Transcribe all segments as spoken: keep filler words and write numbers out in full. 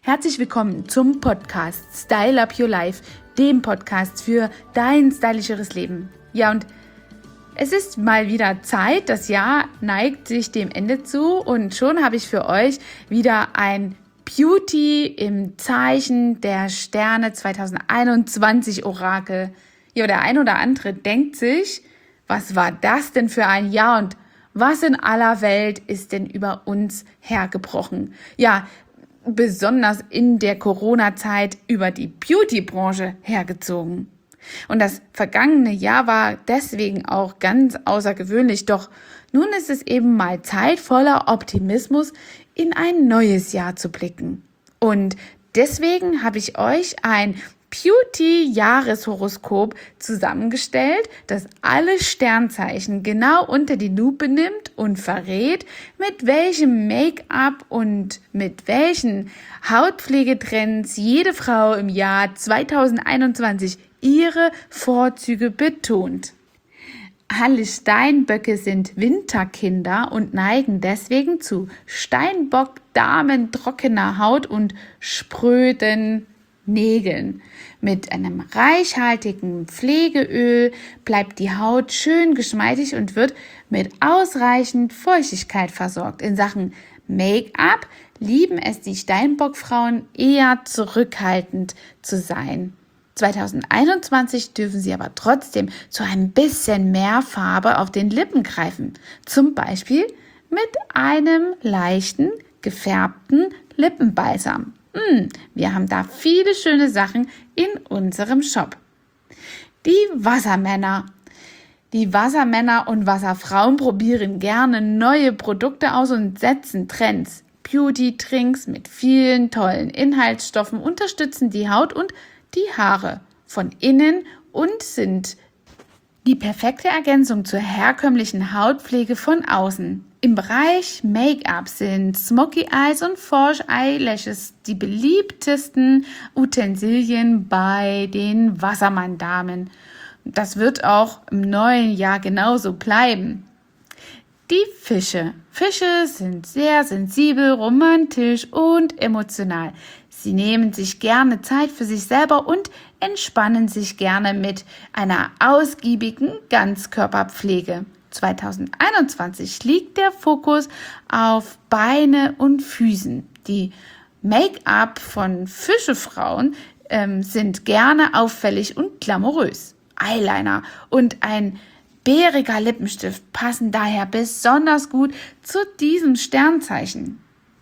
Herzlich willkommen zum Podcast Style Up Your Life, dem Podcast für dein stylischeres Leben. Ja, und es ist mal wieder Zeit, das Jahr neigt sich dem Ende zu und schon habe ich für euch wieder ein Beauty im Zeichen der Sterne zwanzig einundzwanzig Orakel. Ja, der ein oder andere denkt sich, was war das denn für ein Jahr und was in aller Welt ist denn über uns hergebrochen? Ja, besonders in der Corona-Zeit über die Beauty-Branche hergezogen. Und das vergangene Jahr war deswegen auch ganz außergewöhnlich. Doch nun ist es eben mal Zeit, voller Optimismus in ein neues Jahr zu blicken. Und deswegen habe ich euch ein Beauty-Jahreshoroskop zusammengestellt, das alle Sternzeichen genau unter die Lupe nimmt und verrät, mit welchem Make-up und mit welchen Hautpflegetrends jede Frau im Jahr zwanzig einundzwanzig ihre Vorzüge betont. Alle Steinböcke sind Winterkinder und neigen deswegen zu Steinbock-Damen trockener Haut und spröden Nägeln. Mit einem reichhaltigen Pflegeöl bleibt die Haut schön geschmeidig und wird mit ausreichend Feuchtigkeit versorgt. In Sachen Make-up lieben es die Steinbock-Frauen eher zurückhaltend zu sein. zwanzig einundzwanzig dürfen sie aber trotzdem zu ein bisschen mehr Farbe auf den Lippen greifen. Zum Beispiel mit einem leichten, gefärbten Lippenbalsam. Hm, wir haben da viele schöne Sachen in unserem Shop. Die Wassermänner. Die Wassermänner und Wasserfrauen probieren gerne neue Produkte aus und setzen Trends. Beauty-Drinks mit vielen tollen Inhaltsstoffen unterstützen die Haut und die Haare von innen und sind die perfekte Ergänzung zur herkömmlichen Hautpflege von außen. Im Bereich Make-up sind Smoky Eyes und False Eyelashes die beliebtesten Utensilien bei den Wassermann-Damen. Das wird auch im neuen Jahr genauso bleiben. Die Fische. Fische sind sehr sensibel, romantisch und emotional. Sie nehmen sich gerne Zeit für sich selber und entspannen sich gerne mit einer ausgiebigen Ganzkörperpflege. zwanzig einundzwanzig liegt der Fokus auf Beine und Füßen. Die Make-up von Fischefrauen ähm, sind gerne auffällig und glamourös. Eyeliner und ein bäriger Lippenstift passen daher besonders gut zu diesem Sternzeichen.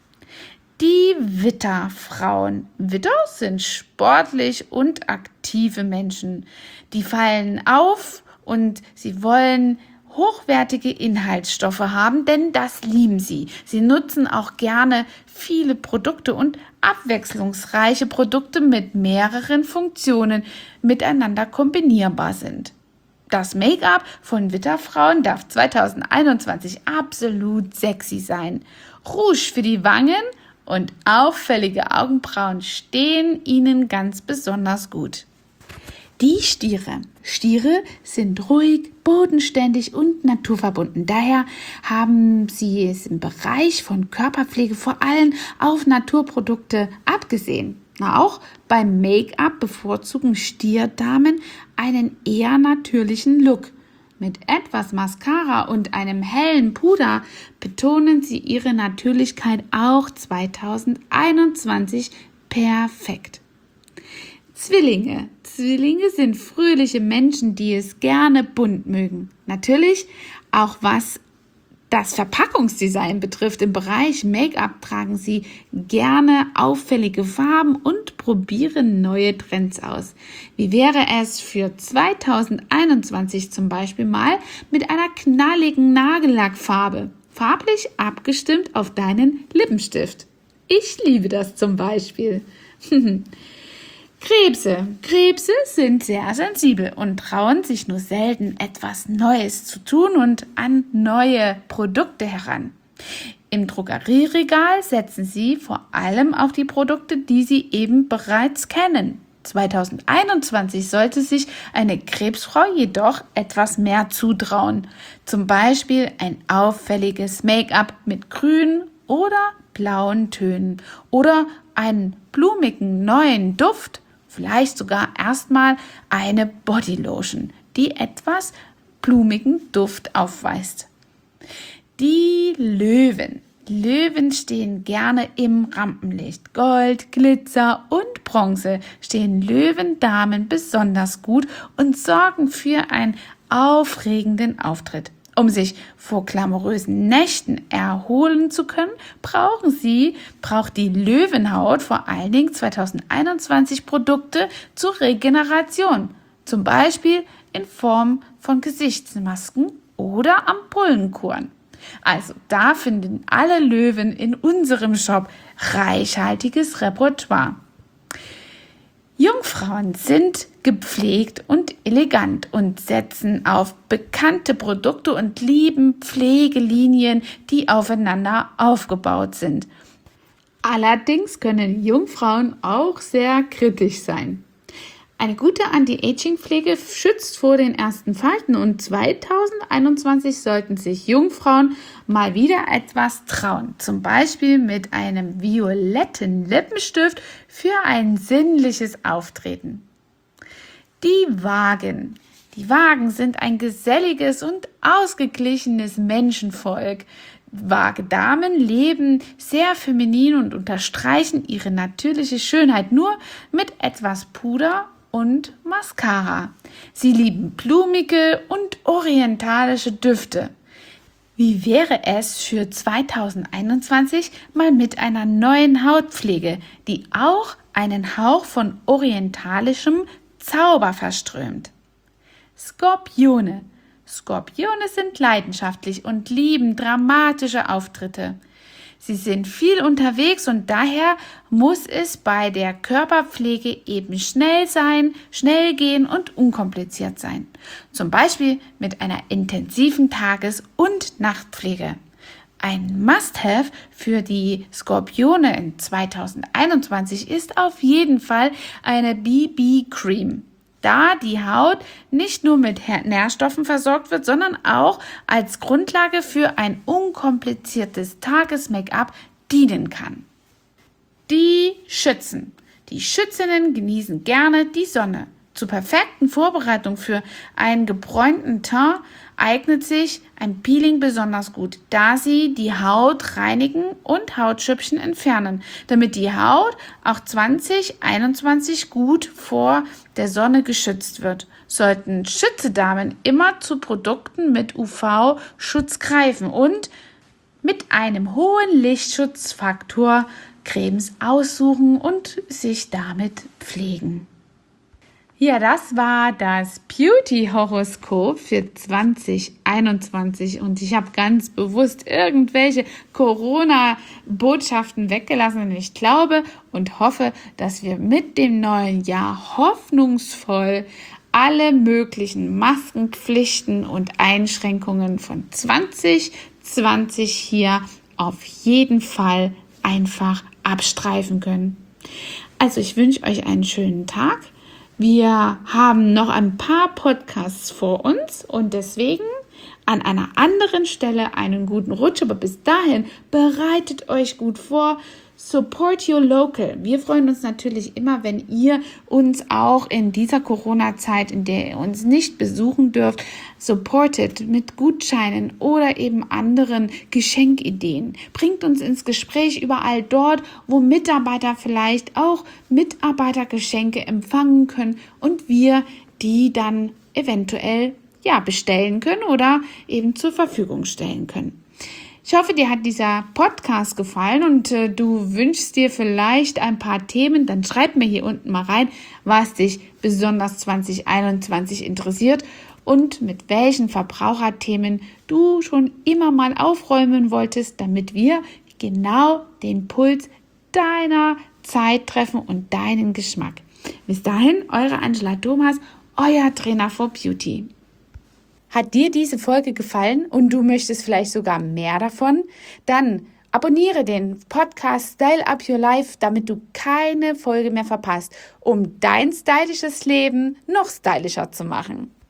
Die Widderfrauen. Widder sind sportlich und aktive Menschen. Die fallen auf und sie wollen hochwertige Inhaltsstoffe haben, denn das lieben sie. Sie nutzen auch gerne viele Produkte und abwechslungsreiche Produkte mit mehreren Funktionen miteinander kombinierbar sind. Das Make-up von Widderfrauen darf zwanzig einundzwanzig absolut sexy sein. Rouge für die Wangen und auffällige Augenbrauen stehen ihnen ganz besonders gut. Die Stiere. Stiere sind ruhig, bodenständig und naturverbunden. Daher haben sie es im Bereich von Körperpflege vor allem auf Naturprodukte abgesehen. Auch beim Make-up bevorzugen Stierdamen einen eher natürlichen Look. Mit etwas Mascara und einem hellen Puder betonen sie ihre Natürlichkeit auch zwanzig einundzwanzig perfekt. Zwillinge. Zwillinge sind fröhliche Menschen, die es gerne bunt mögen. Natürlich auch was das Verpackungsdesign betrifft. Im Bereich Make-up tragen sie gerne auffällige Farben und probieren neue Trends aus. Wie wäre es für zwanzig einundzwanzig zum Beispiel mal mit einer knalligen Nagellackfarbe, farblich abgestimmt auf deinen Lippenstift? Ich liebe das zum Beispiel. Krebse. Krebse sind sehr sensibel und trauen sich nur selten, etwas Neues zu tun und an neue Produkte heran. Im Drogerieregal setzen sie vor allem auf die Produkte, die sie eben bereits kennen. zwanzig einundzwanzig sollte sich eine Krebsfrau jedoch etwas mehr zutrauen. Zum Beispiel ein auffälliges Make-up mit grünen oder blauen Tönen oder einen blumigen neuen Duft, vielleicht sogar erstmal eine Bodylotion, die etwas blumigen Duft aufweist. Die Löwen. Löwen stehen gerne im Rampenlicht. Gold, Glitzer und Bronze stehen Löwendamen besonders gut und sorgen für einen aufregenden Auftritt. Um sich vor glamourösen Nächten erholen zu können, brauchen sie, braucht die Löwenhaut vor allen Dingen zwanzig einundzwanzig Produkte zur Regeneration. Zum Beispiel in Form von Gesichtsmasken oder Ampullenkuren. Also da finden alle Löwen in unserem Shop reichhaltiges Repertoire. Jungfrauen sind gepflegt und elegant und setzen auf bekannte Produkte und lieben Pflegelinien, die aufeinander aufgebaut sind. Allerdings können Jungfrauen auch sehr kritisch sein. Eine gute Anti-Aging-Pflege schützt vor den ersten Falten und zwanzig einundzwanzig sollten sich Jungfrauen mal wieder etwas trauen. Zum Beispiel mit einem violetten Lippenstift für ein sinnliches Auftreten. Die Wagen. Die Wagen sind ein geselliges und ausgeglichenes Menschenvolk. Wagendamen leben sehr feminin und unterstreichen ihre natürliche Schönheit nur mit etwas Puder und Mascara. Sie lieben blumige und orientalische Düfte. Wie wäre es für zwanzig einundzwanzig mal mit einer neuen Hautpflege, die auch einen Hauch von orientalischem Zauber verströmt? Skorpione. Skorpione sind leidenschaftlich und lieben dramatische Auftritte. Sie sind viel unterwegs und daher muss es bei der Körperpflege eben schnell sein, schnell gehen und unkompliziert sein. Zum Beispiel mit einer intensiven Tages- und Nachtpflege. Ein Must-Have für die Skorpione in zwanzig einundzwanzig ist auf jeden Fall eine B B-Cream. Da die Haut nicht nur mit Nährstoffen versorgt wird, sondern auch als Grundlage für ein unkompliziertes Tages-Make-up dienen kann. Die Schützen. Die Schützinnen genießen gerne die Sonne. Zur perfekten Vorbereitung für einen gebräunten Teint eignet sich ein Peeling besonders gut, da sie die Haut reinigen und Hautschüppchen entfernen, damit die Haut auch zwanzig einundzwanzig gut vor der Sonne geschützt wird. Sollten Schützedamen immer zu Produkten mit U V-Schutz greifen und mit einem hohen Lichtschutzfaktor Cremes aussuchen und sich damit pflegen. Ja, das war das Beauty-Horoskop für zwanzig einundzwanzig und ich habe ganz bewusst irgendwelche Corona-Botschaften weggelassen und ich glaube und hoffe, dass wir mit dem neuen Jahr hoffnungsvoll alle möglichen Maskenpflichten und Einschränkungen von zwanzig zwanzig hier auf jeden Fall einfach abstreifen können. Also ich wünsche euch einen schönen Tag. Wir haben noch ein paar Podcasts vor uns und deswegen an einer anderen Stelle einen guten Rutsch. Aber bis dahin bereitet euch gut vor. Support your local. Wir freuen uns natürlich immer, wenn ihr uns auch in dieser Corona-Zeit, in der ihr uns nicht besuchen dürft, supportet mit Gutscheinen oder eben anderen Geschenkideen. Bringt uns ins Gespräch überall dort, wo Mitarbeiter vielleicht auch Mitarbeitergeschenke empfangen können und wir die dann eventuell ja bestellen können oder eben zur Verfügung stellen können. Ich hoffe, dir hat dieser Podcast gefallen und äh, du wünschst dir vielleicht ein paar Themen, dann schreib mir hier unten mal rein, was dich besonders zwanzig einundzwanzig interessiert und mit welchen Verbraucherthemen du schon immer mal aufräumen wolltest, damit wir genau den Puls deiner Zeit treffen und deinen Geschmack. Bis dahin, eure Angela Thomas, euer Trainer for Beauty. Hat dir diese Folge gefallen und du möchtest vielleicht sogar mehr davon? Dann abonniere den Podcast Style Up Your Life, damit du keine Folge mehr verpasst, um dein stylisches Leben noch stylischer zu machen.